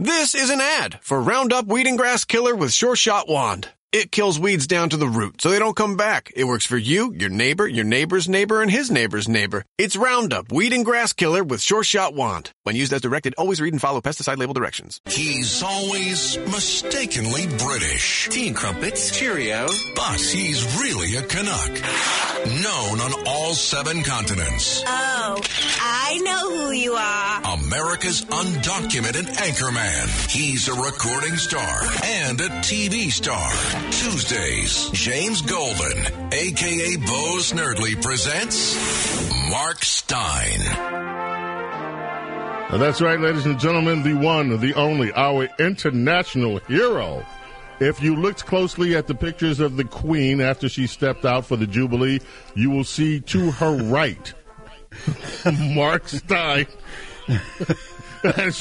This is an ad for Roundup Weed and Grass Killer with Sure Shot Wand. It kills weeds down to the root, so they don't come back. It works for you, your neighbor's neighbor, and his neighbor's neighbor. It's Roundup Weed and Grass Killer with Sure Shot Wand. When used as directed, always read and follow pesticide label directions. He's always mistakenly British. Tea and crumpets. Cheerio. But he's really a Canuck. Known on all 7 continents. Oh, I know who you are. America's undocumented anchorman. He's a recording star and a TV star. Tuesdays, James Golden, a.k.a. Bo Snerdley, presents Mark Stein. That's right, ladies and gentlemen, the one, the only, our international hero. If you looked closely at the pictures of the Queen after she stepped out for the Jubilee, you will see to her right, Mark Stein. And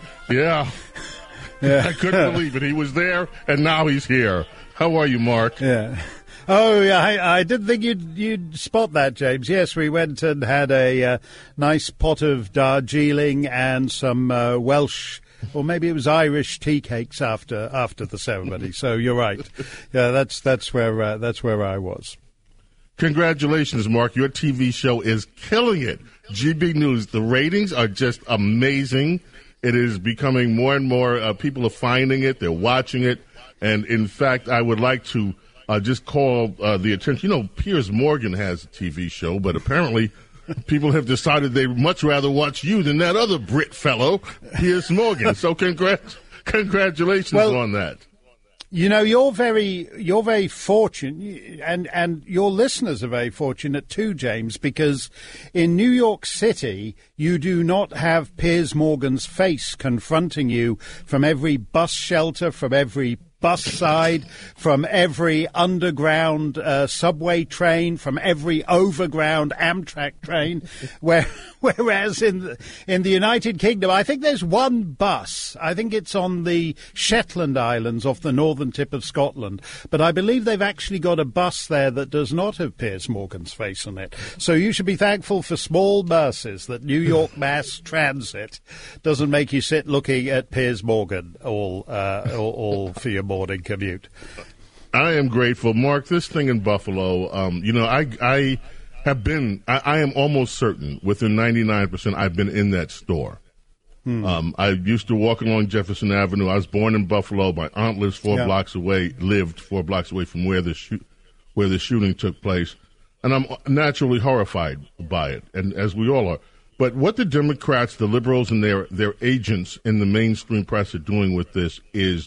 I couldn't believe it. He was there, and now he's here. How are you, Mark? Yeah. Oh, yeah, I didn't think you'd spot that, James. Yes, we went and had a nice pot of Darjeeling and some Welsh, or maybe it was Irish tea cakes after the ceremony. So you're right. Yeah, that's where I was. Congratulations, Mark. Your TV show is killing it. GB News. The ratings are just amazing. It is becoming more and more, people are finding it, they're watching it, and in fact, I would like to just call the attention. You know, Piers Morgan has a TV show, but apparently people have decided they'd much rather watch you than that other Brit fellow, Piers Morgan. So congratulations on that. You know, you're very fortunate, and your listeners are very fortunate too, James, because in New York City, you do not have Piers Morgan's face confronting you from every bus shelter, from every bus side, from every underground subway train, from every overground Amtrak train. Whereas in the United Kingdom, I think there's one bus. I think it's on the Shetland Islands off the northern tip of Scotland. But I believe they've actually got a bus there that does not have Piers Morgan's face on it. So you should be thankful for small buses that New York Mass Transit doesn't make you sit looking at Piers Morgan all for your morning commute. I am grateful. Mark, this thing in Buffalo, I am almost certain, within 99%, I've been in that store. I used to walk along Jefferson Avenue. I was born in Buffalo. My aunt lived 4 blocks away from where the shooting took place. And I'm naturally horrified by it, and as we all are. But what the Democrats, the liberals, and their agents in the mainstream press are doing with this is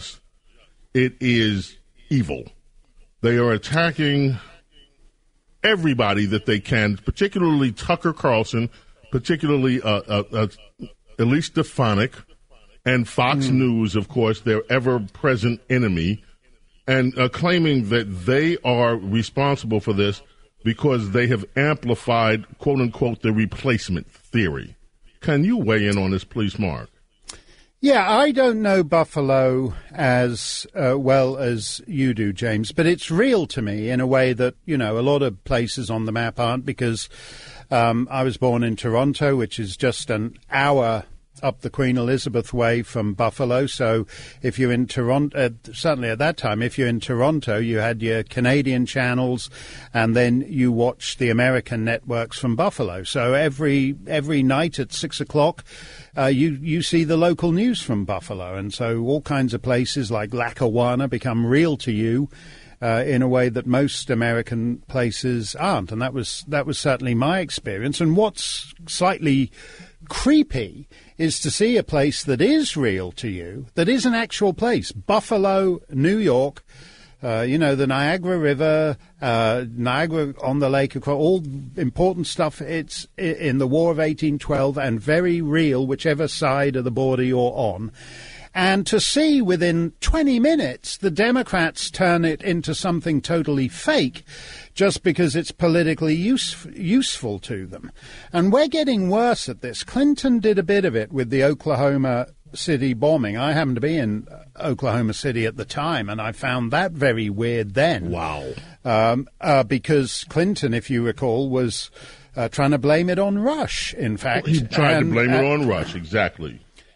it is evil. They are attacking everybody that they can, particularly Tucker Carlson, particularly Elise Stefanik, and Fox News, of course, their ever-present enemy, and claiming that they are responsible for this because they have amplified, quote-unquote, the replacement theory. Can you weigh in on this, please, Mark? Yeah, I don't know Buffalo as well as you do, James, but it's real to me in a way that, a lot of places on the map aren't, because I was born in Toronto, which is just an hour up the Queen Elizabeth Way from Buffalo. So if you're in Toronto, certainly at that time, if you're in Toronto, you had your Canadian channels, and then you watched the American networks from Buffalo. So every night at 6 o'clock, you see the local news from Buffalo. And so all kinds of places like Lackawanna become real to you in a way that most American places aren't. And that was certainly my experience. And what's slightly creepy is to see a place that is real to you, that is an actual place. Buffalo, New York, the Niagara River, Niagara on the lake, all important stuff. It's in the War of 1812 and very real, whichever side of the border you're on. And to see within 20 minutes the Democrats turn it into something totally fake just because it's politically useful to them. And we're getting worse at this. Clinton did a bit of it with the Oklahoma City bombing. I happened to be in Oklahoma City at the time, and I found that very weird then. Wow. Because Clinton, if you recall, was trying to blame it on Rush, in fact. He tried to blame it on Rush, exactly.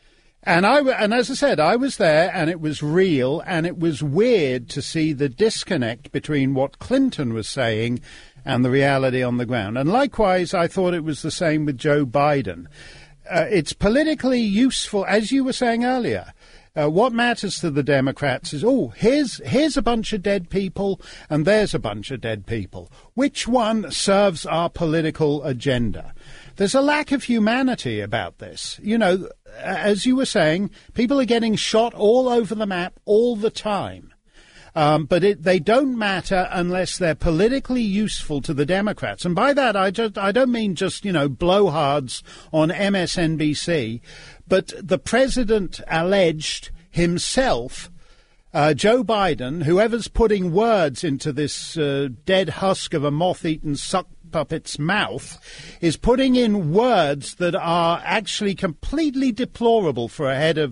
And as I said, I was there, and it was real, and it was weird to see the disconnect between what Clinton was saying and the reality on the ground. And likewise, I thought it was the same with Joe Biden. It's politically useful, as you were saying earlier. What matters to the Democrats is, here's a bunch of dead people, and there's a bunch of dead people. Which one serves our political agenda? There's a lack of humanity about this. You know, as you were saying, people are getting shot all over the map all the time. But they don't matter unless they're politically useful to the Democrats. And by that, I don't mean just, blowhards on MSNBC, but the president alleged himself, Joe Biden, whoever's putting words into this dead husk of a moth-eaten suck puppet's mouth, is putting in words that are actually completely deplorable for a head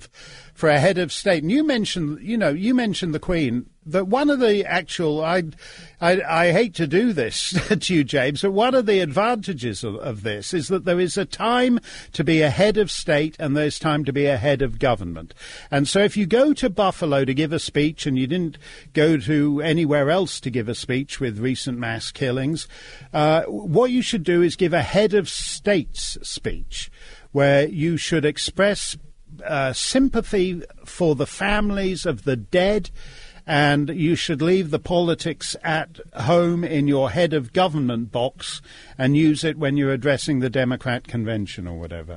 of state. And you mentioned the Queen. That one of the actual, I hate to do this to you, James, but one of the advantages of this is that there is a time to be a head of state and there's time to be a head of government. And so if you go to Buffalo to give a speech and you didn't go to anywhere else to give a speech with recent mass killings, what you should do is give a head of state's speech where you should express sympathy for the families of the dead, and you should leave the politics at home in your head of government box and use it when you're addressing the Democrat convention or whatever.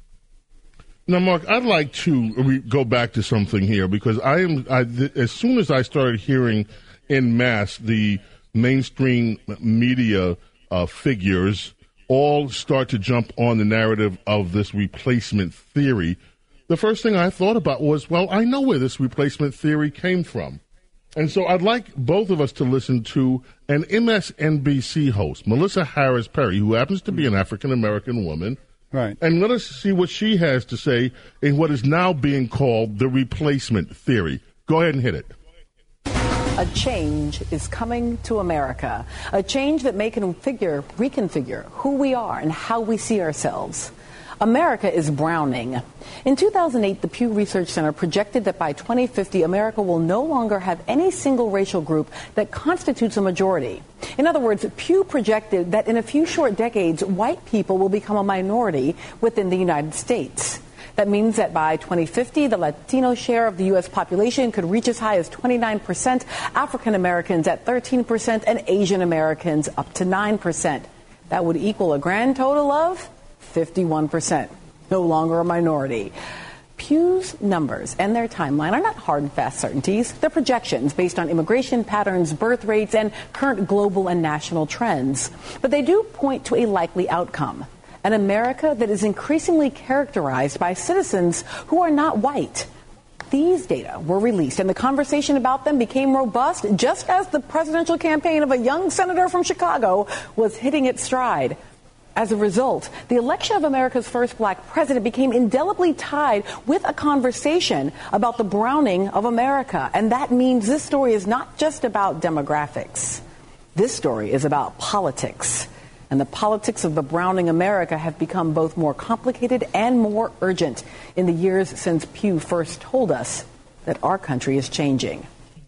Now, Mark, I'd like to go back to something here because as soon as I started hearing en masse the mainstream media figures all start to jump on the narrative of this replacement theory, the first thing I thought about was, well, I know where this replacement theory came from. And so I'd like both of us to listen to an MSNBC host, Melissa Harris Perry, who happens to be an African-American woman. Right. And let us see what she has to say in what is now being called the replacement theory. Go ahead and hit it. A change is coming to America, a change that may reconfigure who we are and how we see ourselves. America is browning. In 2008, the Pew Research Center projected that by 2050, America will no longer have any single racial group that constitutes a majority. In other words, Pew projected that in a few short decades, white people will become a minority within the United States. That means that by 2050, the Latino share of the U.S. population could reach as high as 29%, African Americans at 13%, and Asian Americans up to 9%. That would equal a grand total of 51%, no longer a minority. Pew's numbers and their timeline are not hard and fast certainties. They're projections based on immigration patterns, birth rates, and current global and national trends. But they do point to a likely outcome, an America that is increasingly characterized by citizens who are not white. These data were released, and the conversation about them became robust just as the presidential campaign of a young senator from Chicago was hitting its stride. As a result, the election of America's first black president became indelibly tied with a conversation about the browning of America. And that means this story is not just about demographics. This story is about politics. And the politics of the browning America have become both more complicated and more urgent in the years since Pew first told us that our country is changing.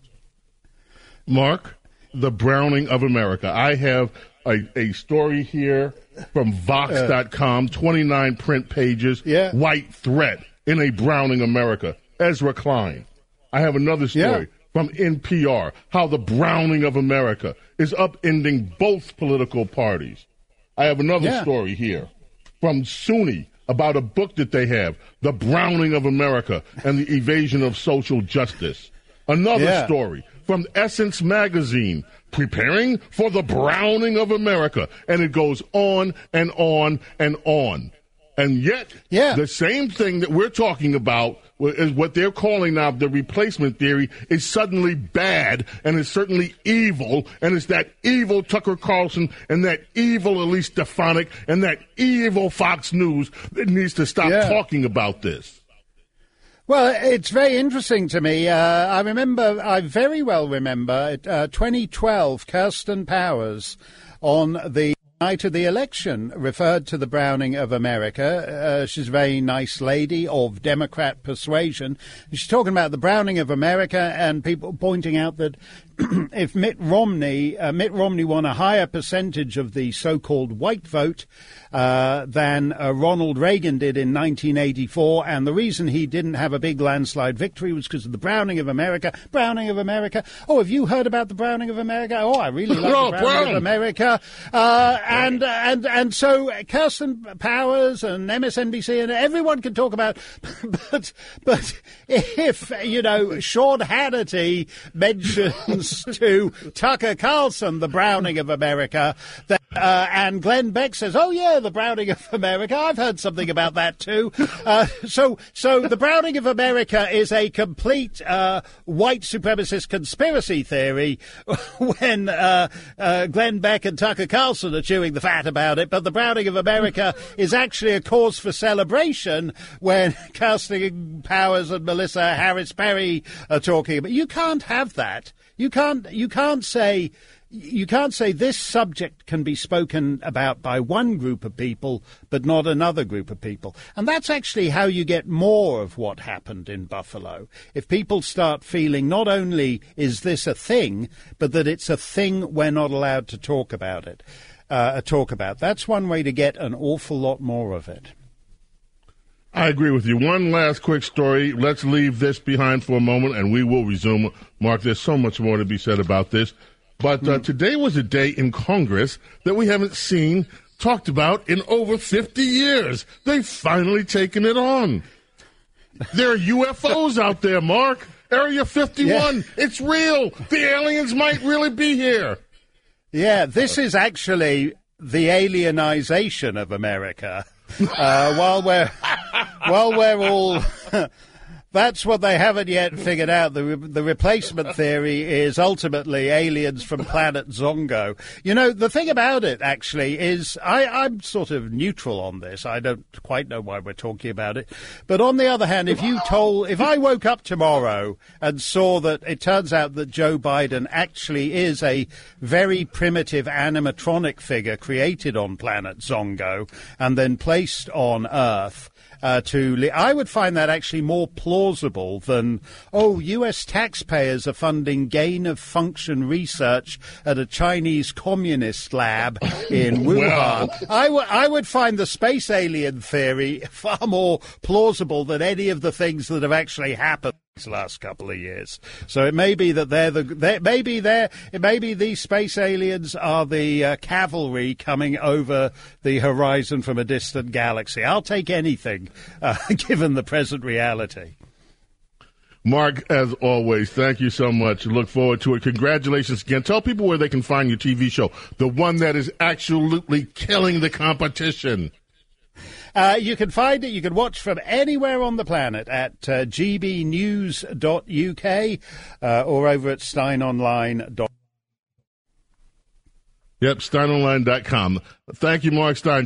Mark, the browning of America. I have a story here from Vox.com, 29 print pages, white threat in a browning America. Ezra Klein. I have another story from NPR, how the browning of America is upending both political parties. I have another story here from SUNY about a book that they have, The Browning of America and the Evasion of Social Justice. Another story from Essence Magazine, Preparing for the Browning of America. And it goes on and on and on. And yet, the same thing that we're talking about is what they're calling now the replacement theory is suddenly bad and is certainly evil. And it's that evil Tucker Carlson and that evil Elise Stefanik and that evil Fox News that needs to stop talking about this. Well, it's very interesting to me. I very well remember 2012, Kirsten Powers on the night of the election referred to the browning of America. She's a very nice lady of Democrat persuasion. She's talking about the browning of America and people pointing out that if Mitt Romney won a higher percentage of the so-called white vote than Ronald Reagan did in 1984, and the reason he didn't have a big landslide victory was because of the browning of America. Browning of America. Oh, have you heard about the browning of America? Oh, I really like the browning of America. And so Kirsten Powers and MSNBC and everyone can talk about, but if, Sean Hannity mentions to Tucker Carlson the browning of America, and Glenn Beck says, oh yeah, the browning of America, I've heard something about that too. So the browning of America is a complete white supremacist conspiracy theory when Glenn Beck and Tucker Carlson are chewing the fat about it, but the browning of America is actually a cause for celebration when Kirsten Powers and Melissa Harris Perry are talking about. You can't have that. You can't say this subject can be spoken about by one group of people, but not another group of people. And that's actually how you get more of what happened in Buffalo. If people start feeling not only is this a thing, but that it's a thing we're not allowed to talk about it. That's one way to get an awful lot more of it. I agree with you. One last quick story. Let's leave this behind for a moment, and we will resume. Mark, there's so much more to be said about this. But today was a day in Congress that we haven't seen talked about in over 50 years. They've finally taken it on. There are UFOs out there, Mark. Area 51. Yeah. It's real. The aliens might really be here. Yeah, this is actually the alienization of America. While we're all, that's what they haven't yet figured out. The replacement theory is ultimately aliens from planet Zongo. The thing about it actually is I'm sort of neutral on this. I don't quite know why we're talking about it. But on the other hand, if I woke up tomorrow and saw that it turns out that Joe Biden actually is a very primitive animatronic figure created on planet Zongo and then placed on Earth, I would find that actually more plausible than, U.S. taxpayers are funding gain-of-function research at a Chinese communist lab in Wuhan. I would find the space alien theory far more plausible than any of the things that have actually happened these last couple of years. So it may be that maybe these space aliens are the cavalry coming over the horizon from a distant galaxy. I'll take anything, given the present reality. Mark, as always, thank you so much. Look forward to it. Congratulations again. Tell people where they can find your TV show, the one that is absolutely killing the competition. You can find it, you can watch from anywhere on the planet at gbnews.uk or over at steinonline.com. Yep, steinonline.com. Thank you, Mark Stein.